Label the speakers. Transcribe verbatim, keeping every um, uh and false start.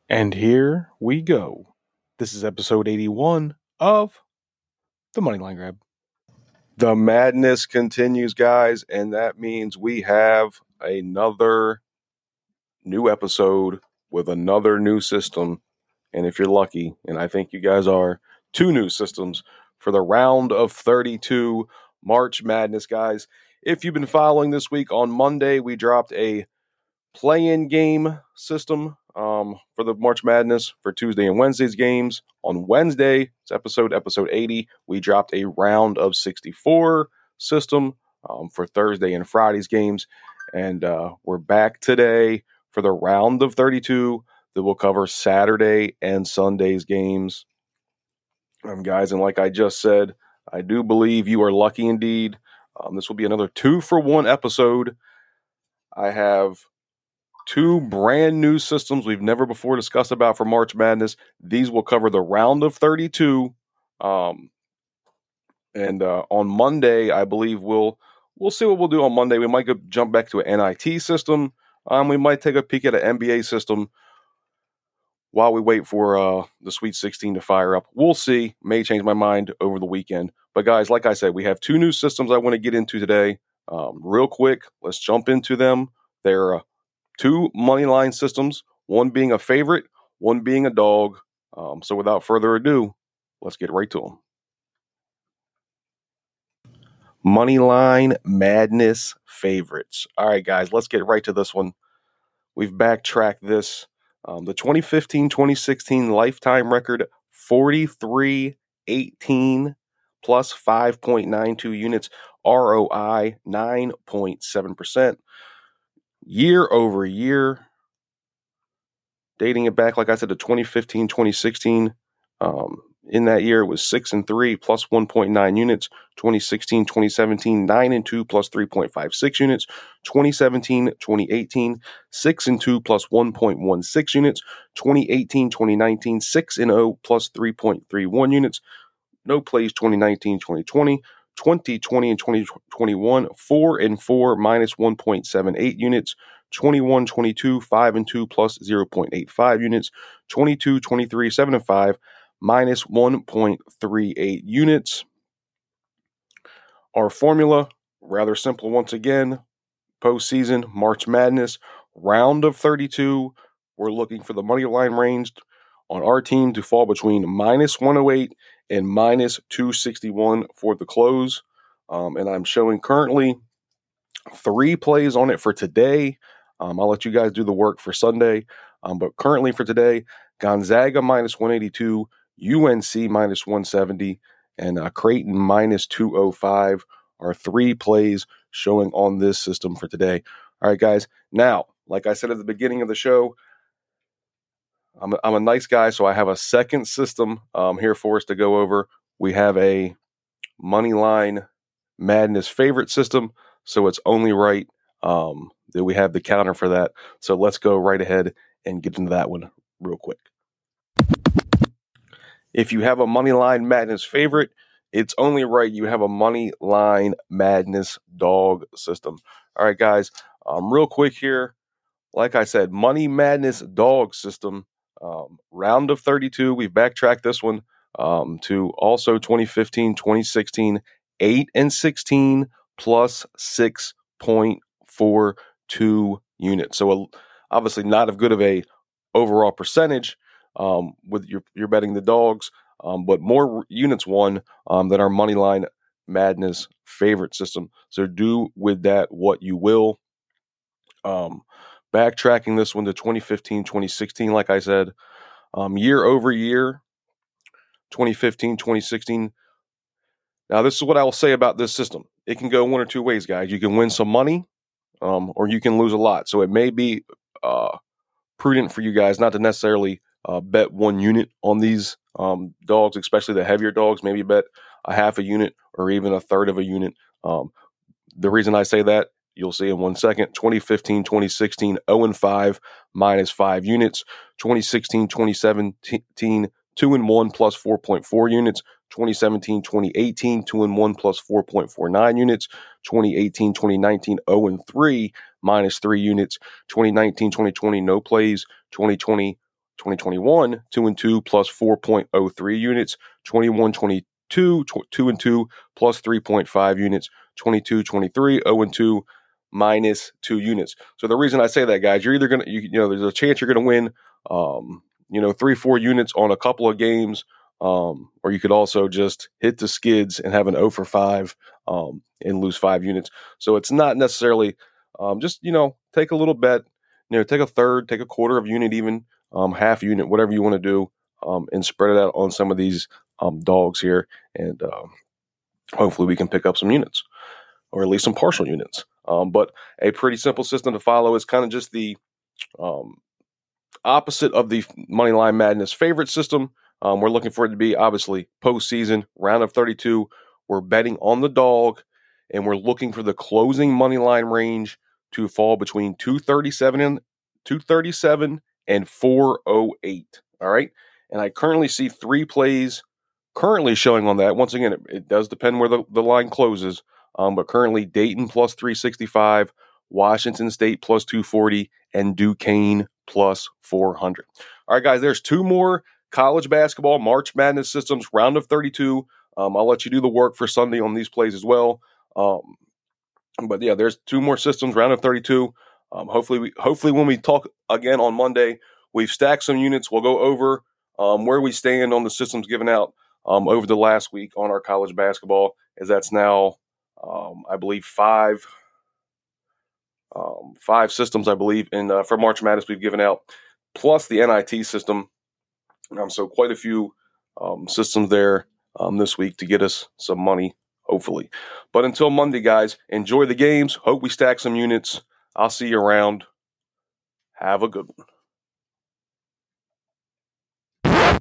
Speaker 1: And here we go. This is episode eighty-one of the Moneyline Grab. The madness continues, guys, and that means we have another new episode with another new system. And if you're lucky, and I think you guys are, two new systems for the round of thirty-two March Madness, guys. If you've been following this week, on Monday we dropped a play-in game system um, for the March Madness for Tuesday and Wednesday's games. On Wednesday, it's episode episode eighty, we dropped a round of sixty-four system um, for Thursday and Friday's games. And uh, we're back today for the round of thirty-two that will cover Saturday and Sunday's games. Um, guys, and like I just said, I do believe you are lucky indeed. Um, this will be another two for one episode. I have two brand new systems we've never before discussed about for March Madness. These will cover the round of thirty-two. Um, and uh, on Monday, I believe we'll we'll see what we'll do on Monday. We might go jump back to an N I T system. Um, we might take a peek at an N B A system while we wait for uh, the Sweet sixteen to fire up. We'll see. May change my mind over the weekend. But guys, like I said, we have two new systems I want to get into today. Um, real quick, let's jump into them. They're uh, two money line systems, one being a favorite, one being a dog. Um, so without further ado, let's get right to them. Moneyline Madness favorites. All right, guys, let's get right to this one. We've backtracked this. Um, the twenty fifteen twenty sixteen lifetime record, forty-three eighteen plus five point nine two units, R O I nine point seven percent. Year over year, dating it back, like I said, to twenty fifteen twenty sixteen. Um, in that year, it was six and three plus one point nine units. twenty sixteen twenty seventeen, nine and two plus three point five six units. twenty seventeen twenty eighteen, six and two plus one point one six units. twenty eighteen twenty nineteen, six and zero plus three point three one units. No plays twenty nineteen twenty twenty. twenty twenty and twenty twenty-one, four and four minus one point seven eight units. twenty-one twenty-two, five and two plus zero point eight five units. twenty-two twenty-three, seven and five minus one point three eight units. Our formula, rather simple once again. Postseason, March Madness, round of thirty-two. We're looking for the money line range on our team to fall between minus one oh eight and minus two sixty-one for the close. Um, and I'm showing currently three plays on it for today. Um, I'll let you guys do the work for Sunday. Um, but currently for today, Gonzaga minus one eighty-two, U N C minus one seventy, and uh, Creighton minus two oh five are three plays showing on this system for today. All right, guys. Now, like I said at the beginning of the show, I'm a, I'm a nice guy, so I have a second system um, here for us to go over. We have a Moneyline Madness favorite system, so it's only right um, that we have the counter for that. So let's go right ahead and get into that one real quick. If you have a Moneyline Madness favorite, it's only right you have a Moneyline Madness dog system. All right, guys, um, real quick here. Like I said, Money Madness dog system, um, round of thirty-two. We've backtracked this one um, to also twenty fifteen twenty sixteen, eight and sixteen plus six point four two units. So a, obviously not as good of a overall percentage um, with your you're betting the dogs, um, but more units won um, than our Moneyline Madness favorite system. So do with that what you will. Um, backtracking this one to twenty fifteen twenty sixteen, like I said, um, year over year, twenty fifteen twenty sixteen. Now, this is what I will say about this system. It can go one or two ways, guys. You can win some money um, or you can lose a lot. So it may be uh, prudent for you guys not to necessarily uh, bet one unit on these um, dogs, especially the heavier dogs. Maybe bet a half a unit or even a third of a unit. Um, the reason I say that, you'll see in one second. twenty fifteen twenty sixteen, oh and five minus five units. twenty sixteen twenty seventeen, two and one plus four point four units. twenty seventeen twenty eighteen, two and one plus four point four nine units. twenty eighteen twenty nineteen, oh and three minus three units. twenty nineteen twenty twenty, no plays. twenty twenty twenty twenty-one, two and two plus four point oh three units. twenty-one twenty-two, two and two plus three point five units. twenty-two twenty-three, oh and two minus two units. So the reason I say that, guys, you're either going to, you, you know, there's a chance you're going to win, um, you know, three, four units on a couple of games, um, or you could also just hit the skids and have an oh for five um, and lose five units. So it's not necessarily um, just, you know, take a little bet, you know, take a third, take a quarter of unit, even um, half unit, whatever you want to do, um, and spread it out on some of these um, dogs here. And um, hopefully we can pick up some units, or at least some partial units. Um, but a pretty simple system to follow. Is kind of just the um, opposite of the Moneyline Madness favorite system. Um, we're looking for it to be, obviously, postseason, round of thirty-two. We're betting on the dog, and we're looking for the closing Moneyline range to fall between two thirty-seven and two thirty-seven and four oh eight. All right. And I currently see three plays currently showing on that. Once again, it, it does depend where the, the line closes. Um, but currently Dayton plus three sixty-five, Washington State plus two forty, and Duquesne plus four hundred. All right, guys, there's two more college basketball March Madness systems, round of thirty-two. Um, I'll let you do the work for Sunday on these plays as well. Um, but yeah, there's two more systems, round of thirty-two. Um, hopefully, we, hopefully when we talk again on Monday, we've stacked some units. We'll go over um, where we stand on the systems given out um, over the last week on our college basketball, as that's now, um, I believe, five um, five systems, I believe, and uh, for March Madness we've given out, plus the N I T system. Um, so quite a few um, systems there um, this week to get us some money, hopefully. But until Monday, guys, enjoy the games. Hope we stack some units. I'll see you around. Have a good one.